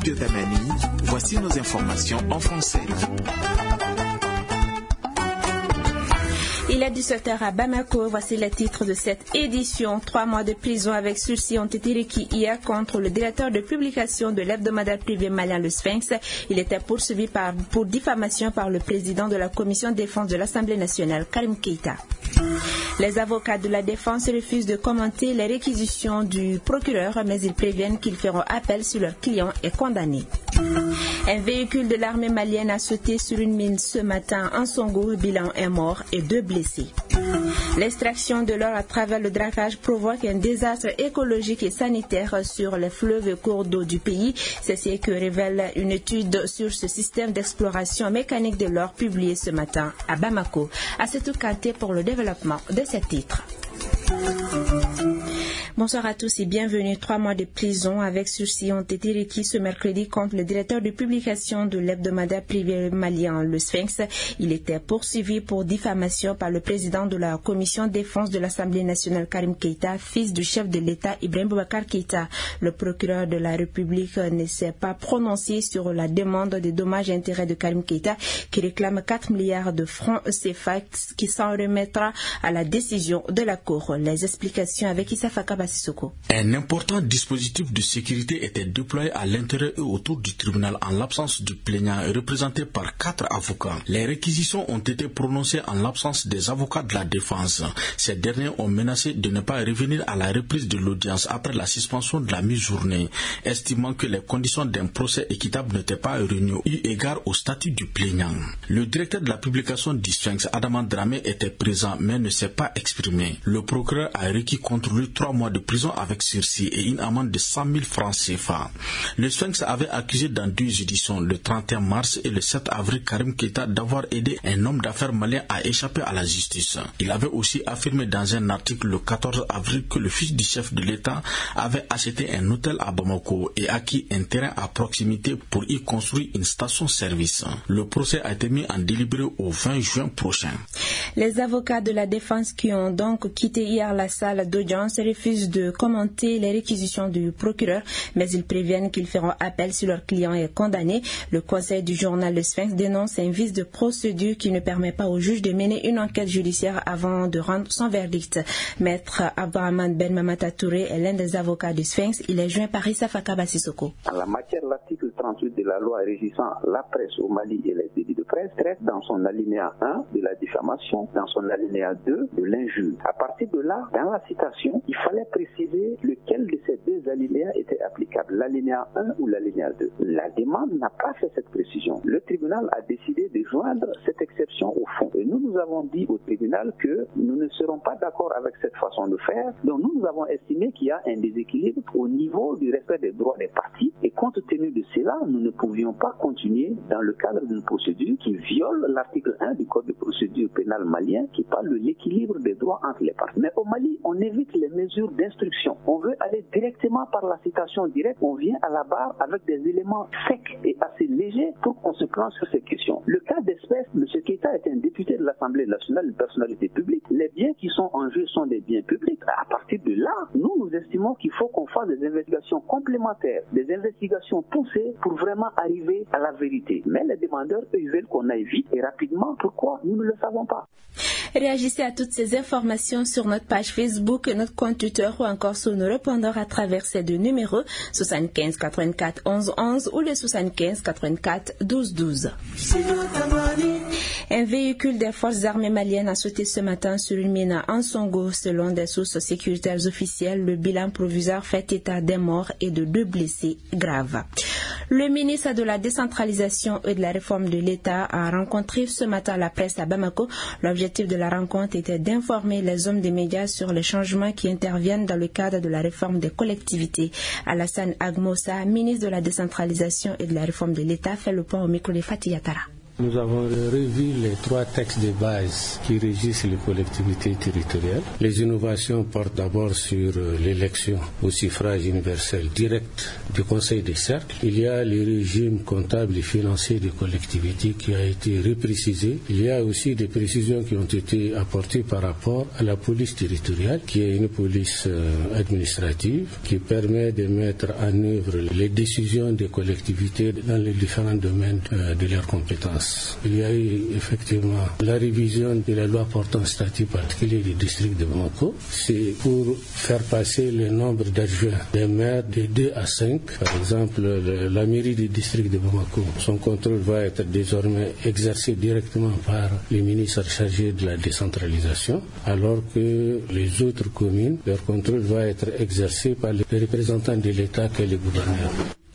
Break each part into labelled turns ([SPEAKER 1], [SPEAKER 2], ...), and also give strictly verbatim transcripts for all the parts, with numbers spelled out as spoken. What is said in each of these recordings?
[SPEAKER 1] studio Damani, voici nos informations en français.
[SPEAKER 2] Il est dix-sept heures à Bamako. Voici les titres de cette édition. Trois mois de prison avec sursis ont été requis hier contre le directeur de publication de l'hebdomadaire privé malien Le Sphinx. Il était poursuivi par, pour diffamation par le président de la commission de défense de l'Assemblée nationale, Karim Keïta. Les avocats de la défense refusent de commenter les réquisitions du procureur, mais ils préviennent qu'ils feront appel si leur client est condamné. Un véhicule de l'armée malienne a sauté sur une mine ce matin en Songo. Bilan un mort et deux blessés. L'extraction de l'or à travers le dragage provoque un désastre écologique et sanitaire sur les fleuves et cours d'eau du pays. C'est ce que révèle une étude sur ce système d'exploration mécanique de l'or publiée ce matin à Bamako. Assetou Kanté pour le développement de ces titres. Bonsoir à tous et bienvenue. Trois mois de prison avec sursis ont été requis ce mercredi contre le directeur de publication de l'hebdomadaire privé malien Le Sphinx. Il était poursuivi pour diffamation par le président de la commission défense de l'Assemblée nationale, Karim Keïta, fils du chef de l'État, Ibrahim Boubacar Keïta. Le procureur de la République ne s'est pas prononcé sur la demande de dommages et intérêts de Karim Keïta, qui réclame quatre milliards de francs C F A, qui s'en remettra à la décision de la Cour. Les explications avec Issa Fakaba.
[SPEAKER 3] Un important dispositif de sécurité était déployé à l'intérieur et autour du tribunal en l'absence du plaignant représenté par quatre avocats. Les réquisitions ont été prononcées en l'absence des avocats de la défense. Ces derniers ont menacé de ne pas revenir à la reprise de l'audience après la suspension de la mi-journée, estimant que les conditions d'un procès équitable n'étaient pas réunies eu égard au statut du plaignant. Le directeur de la publication du Sphinx, Adama Dramé, était présent mais ne s'est pas exprimé. Le procureur a requis contre lui trois mois de prison avec sursis et une amende de cent mille francs C F A. Le Sphinx avait accusé dans deux éditions, le trente et un mars et le sept avril, Karim Keïta d'avoir aidé un homme d'affaires malien à échapper à la justice. Il avait aussi affirmé dans un article le quatorze avril que le fils du chef de l'État avait acheté un hôtel à Bamako et acquis un terrain à proximité pour y construire une station-service. Le procès a été mis en délibéré au vingt juin prochain.
[SPEAKER 2] Les avocats de la défense qui ont donc quitté hier la salle d'audience refusent de commenter les réquisitions du procureur, mais ils préviennent qu'ils feront appel si leur client est condamné. Le conseil du journal Le Sphinx dénonce un vice de procédure qui ne permet pas au juge de mener une enquête judiciaire avant de rendre son verdict. Maître Abraham Ben Mamata Touré est l'un des avocats du Sphinx. Il est joint par Issa Fakaba Sissoko.
[SPEAKER 4] En la matière, l'article trente-huit de la loi régissant la presse au Mali et les délits de presse traite dans son alinéa un de la diffamation, dans son alinéa deux de l'injure. À partir de là, dans la citation, il fallait préciser lequel de ces deux alinéas était applicable, l'alinéa un ou l'alinéa deux. La demande n'a pas fait cette précision. Le tribunal a décidé de joindre cette exception au fond. Et nous, nous avons dit au tribunal que nous ne serons pas d'accord avec cette façon de faire. Donc nous, nous avons estimé qu'il y a un déséquilibre au niveau du respect des droits des parties. Et compte tenu de cela, nous ne pouvions pas continuer dans le cadre d'une procédure qui viole l'article un du Code de procédure pénale malien qui parle de l'équilibre des droits entre les parties. Mais au Mali, on évite les mesures d'instruction. On veut aller directement par la citation directe. On vient à la barre avec des éléments secs et assez légers pour qu'on se planche sur ces questions. Le cas d'espèce, M. Keïta est un député de l'Assemblée nationale, une personnalité publique. Les biens qui sont en jeu sont des biens publics. À partir de là, nous, nous estimons qu'il faut qu'on fasse des investigations complémentaires, des investigations poussées pour vraiment arriver à la vérité. Mais les demandeurs, eux, ils veulent qu'on aille vite et rapidement. Pourquoi? Nous ne le savons pas.
[SPEAKER 2] Réagissez à toutes ces informations sur notre page Facebook, notre compte Twitter ou encore sur nos répondeurs à travers ces deux numéros soixante-quinze quatre-vingt-quatre onze onze ou le soixante-quinze quatre-vingt-quatre douze douze. Un véhicule des forces armées maliennes a sauté ce matin sur une mine en Songo. Selon des sources sécuritaires officielles, le bilan provisoire fait état d'un mort et de deux blessés graves. Le ministre de la décentralisation et de la réforme de l'État a rencontré ce matin la presse à Bamako. L'objectif de la rencontre était d'informer les hommes des médias sur les changements qui interviennent dans le cadre de la réforme des collectivités. Alassane Agmosa, ministre de la décentralisation et de la réforme de l'État, fait le point au micro de Fatih Yatara.
[SPEAKER 5] Nous avons revu les trois textes de base qui régissent les collectivités territoriales. Les innovations portent d'abord sur l'élection au suffrage universel direct du Conseil des cercles. Il y a le régime comptable et financier des collectivités qui a été reprécisé. Il y a aussi des précisions qui ont été apportées par rapport à la police territoriale, qui est une police euh, administrative qui permet de mettre en œuvre les décisions des collectivités dans les différents domaines euh, de leurs compétences. Il y a eu effectivement la révision de la loi portant statut particulier du district de Bamako. C'est pour faire passer le nombre d'adjoints des maires de deux à cinq. Par exemple, le, la mairie du district de Bamako, son contrôle va être désormais exercé directement par les ministres chargés de la décentralisation, alors que les autres communes, leur contrôle va être exercé par les représentants de l'État que les gouverneurs.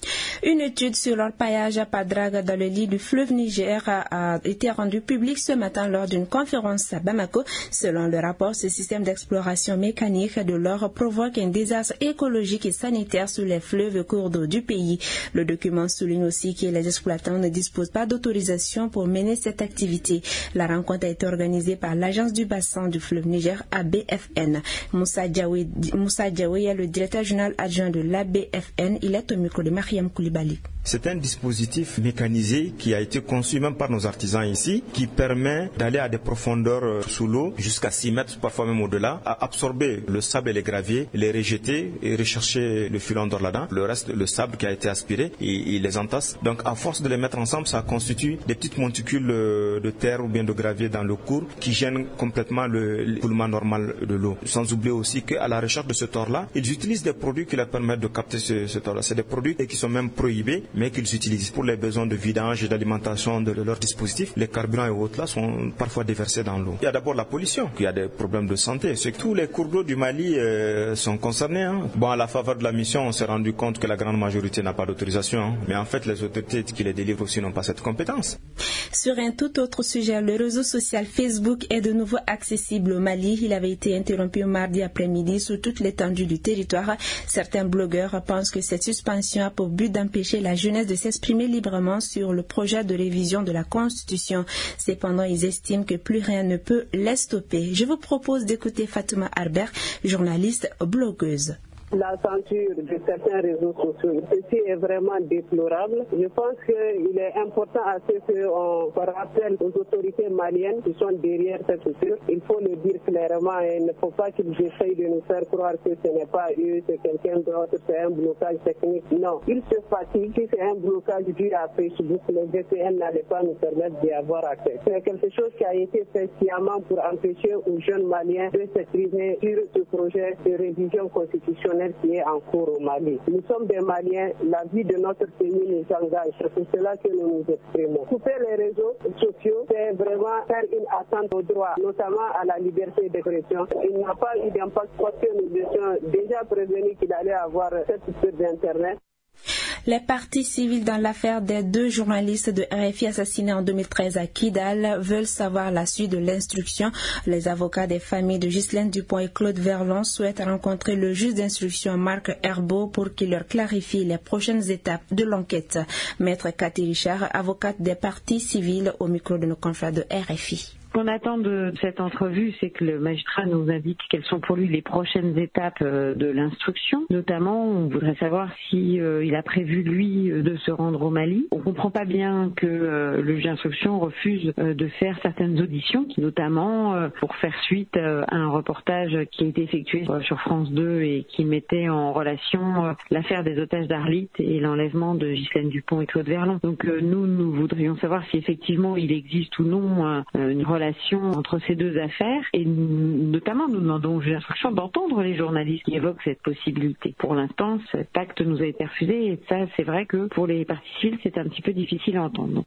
[SPEAKER 2] Une étude sur l'orpaillage à Padrague dans le lit du fleuve Niger a, a été rendue publique ce matin lors d'une conférence à Bamako. Selon le rapport, ce système d'exploration mécanique de l'or provoque un désastre écologique et sanitaire sur les fleuves et cours d'eau du pays. Le document souligne aussi que les exploitants ne disposent pas d'autorisation pour mener cette activité. La rencontre a été organisée par l'agence du bassin du fleuve Niger, A B F N. Moussa Diaoui, Moussa Diaoui est le directeur général adjoint de l'A B F N. Il est au micro de Mariam Koulibaly.
[SPEAKER 6] C'est un dispositif mécanisé qui a été conçu même par nos artisans ici, qui permet d'aller à des profondeurs sous l'eau, jusqu'à six mètres, parfois même au-delà, à absorber le sable et les graviers, les rejeter et rechercher le filon d'or là-dedans. Le reste, le sable qui a été aspiré, et il les entasse. Donc à force de les mettre ensemble, ça constitue des petites monticules de terre ou bien de gravier dans le cours qui gênent complètement le coulement normal de l'eau. Sans oublier aussi qu'à la recherche de ce or-là, ils utilisent des produits qui leur permettent de capter ce, ce or-là. C'est des produits qui sont même prohibés, mais qu'ils utilisent pour les besoins de vidange et d'alimentation de leur dispositif. Les carburants et autres là sont parfois déversés dans l'eau. Il y a d'abord la pollution, il y a des problèmes de santé. C'est que tous les cours d'eau du Mali euh, sont concernés. Hein. Bon, à la faveur de la mission, on s'est rendu compte que la grande majorité n'a pas d'autorisation, hein. Mais en fait, les autorités qui les délivrent aussi n'ont pas cette compétence.
[SPEAKER 2] Sur un tout autre sujet, le réseau social Facebook est de nouveau accessible au Mali. Il avait été interrompu mardi après-midi sur toute l'étendue du territoire. Certains blogueurs pensent que cette suspension a pour but d'empêcher la jeunesse de s'exprimer librement sur le projet de révision de la Constitution. Cependant, ils estiment que plus rien ne peut les stopper. Je vous propose d'écouter Fatouma Harbert, journaliste blogueuse.
[SPEAKER 7] La censure de certains réseaux sociaux, ceci est vraiment déplorable. Je pense qu'il est important à ce qu'on rappelle aux autorités maliennes qui sont derrière cette censure. Il faut le dire clairement et il ne faut pas qu'ils essayent de nous faire croire que ce n'est pas eux, c'est quelqu'un d'autre, c'est un blocage technique. Non, ils se fatiguent, si c'est un blocage dû à Facebook, les V P N n'allaient pas nous permettre d'y avoir accès. C'est quelque chose qui a été fait sciemment pour empêcher aux jeunes Maliens de s'exprimer sur ce projet de révision constitutionnelle qui est en cours au Mali. Nous sommes des Maliens, la vie de notre pays nous engage, c'est pour cela que nous nous exprimons. Couper les réseaux sociaux, c'est vraiment faire une attente au droit, notamment à la liberté d'expression. Il n'a pas eu d'impact parce que nous étions déjà prévenus qu'il allait avoir cette sur d'Internet.
[SPEAKER 2] Les parties civiles dans l'affaire des deux journalistes de R F I assassinés en deux mille treize à Kidal veulent savoir la suite de l'instruction. Les avocats des familles de Ghislaine Dupont et Claude Verlon souhaitent rencontrer le juge d'instruction Marc Herbeau pour qu'il leur clarifie les prochaines étapes de l'enquête. Maître Cathy Richard, avocate des parties civiles, au micro de nos confrères de R F I.
[SPEAKER 8] Ce qu'on attend de cette entrevue, c'est que le magistrat nous indique quelles sont pour lui les prochaines étapes de l'instruction. Notamment, on voudrait savoir si euh, il a prévu, lui, de se rendre au Mali. On ne comprend pas bien que euh, le juge d'instruction refuse euh, de faire certaines auditions, notamment euh, pour faire suite euh, à un reportage qui a été effectué euh, sur France deux et qui mettait en relation euh, l'affaire des otages d'Arlit et l'enlèvement de Ghislaine Dupont et Claude Verlon. Donc euh, nous, nous voudrions savoir si effectivement il existe ou non euh, une relation entre ces deux affaires et notamment nous demandons au juge d'instruction d'entendre les journalistes qui évoquent cette possibilité. Pour l'instant, cet acte nous a été refusé et ça, c'est vrai que pour les parties civiles, c'est un petit peu difficile à entendre.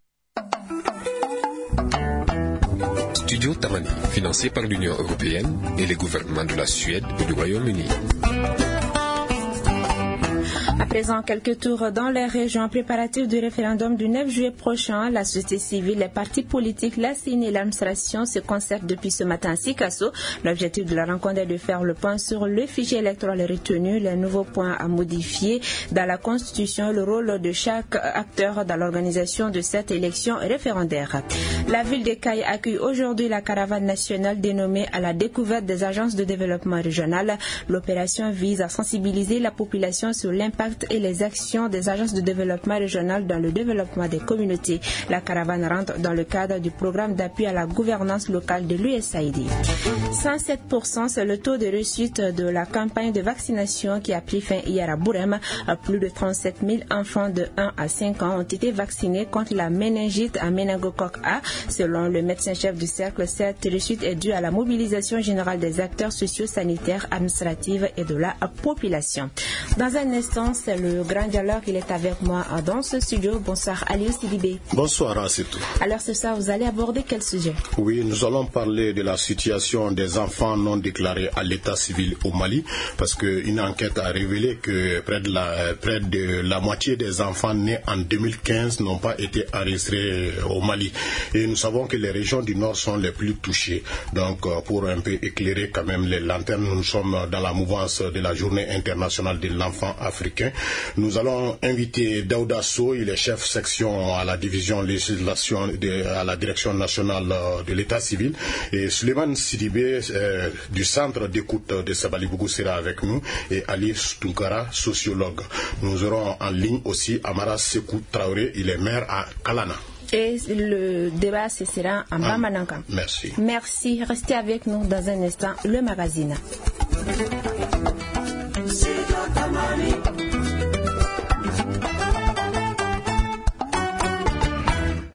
[SPEAKER 9] Studio Tamani, financé par l'Union européenne et les gouvernements de la Suède et du Royaume-Uni.
[SPEAKER 2] À présent, quelques tours dans les régions préparatives du référendum du neuf juillet prochain. La société civile, les partis politiques, la C I N et l'administration se concertent depuis ce matin à Sikasso. L'objectif de la rencontre est de faire le point sur le fichier électoral retenu, les nouveaux points à modifier dans la Constitution, le rôle de chaque acteur dans l'organisation de cette élection référendaire. La ville de Caille accueille aujourd'hui la caravane nationale dénommée à la découverte des agences de développement régional. L'opération vise à sensibiliser la population sur l'impact et les actions des agences de développement régional dans le développement des communautés. La caravane rentre dans le cadre du programme d'appui à la gouvernance locale de l'U S A I D. cent sept pour cent, c'est le taux de réussite de la campagne de vaccination qui a pris fin hier à Bourem. Plus de trente-sept mille enfants de un à cinq ans ont été vaccinés contre la méningite à méningocoque A. Selon le médecin-chef du cercle, cette réussite est due à la mobilisation générale des acteurs socio-sanitaires, administratifs et de la population. Dans un instant, c'est le grand dialogue. Il est avec moi dans ce studio. Bonsoir Aliou Sidibé.
[SPEAKER 10] Bonsoir Assitou.
[SPEAKER 2] Alors ce soir, vous allez aborder quel sujet?
[SPEAKER 10] Oui, nous allons parler de la situation des enfants non déclarés à l'état civil au Mali, parce qu'une enquête a révélé que près de, la, près de la moitié des enfants nés en deux mille quinze n'ont pas été enregistrés au Mali. Et nous savons que les régions du Nord sont les plus touchées. Donc pour un peu éclairer quand même les lanternes, nous sommes dans la mouvance de la journée internationale de l'enfant africain. Nous allons inviter Daouda Sow, il est chef section à la division législation de, à la direction nationale de l'état civil, et Suleiman Sidibé euh, du centre d'écoute de Sabalibougou sera avec nous, et Ali Tunkara, sociologue. Nous aurons en ligne aussi Amara Sekou Traoré, il est maire à Kalana.
[SPEAKER 2] Et le débat ce sera en Bamananka.
[SPEAKER 10] Merci.
[SPEAKER 2] Merci. Restez avec nous dans un instant, le magazine.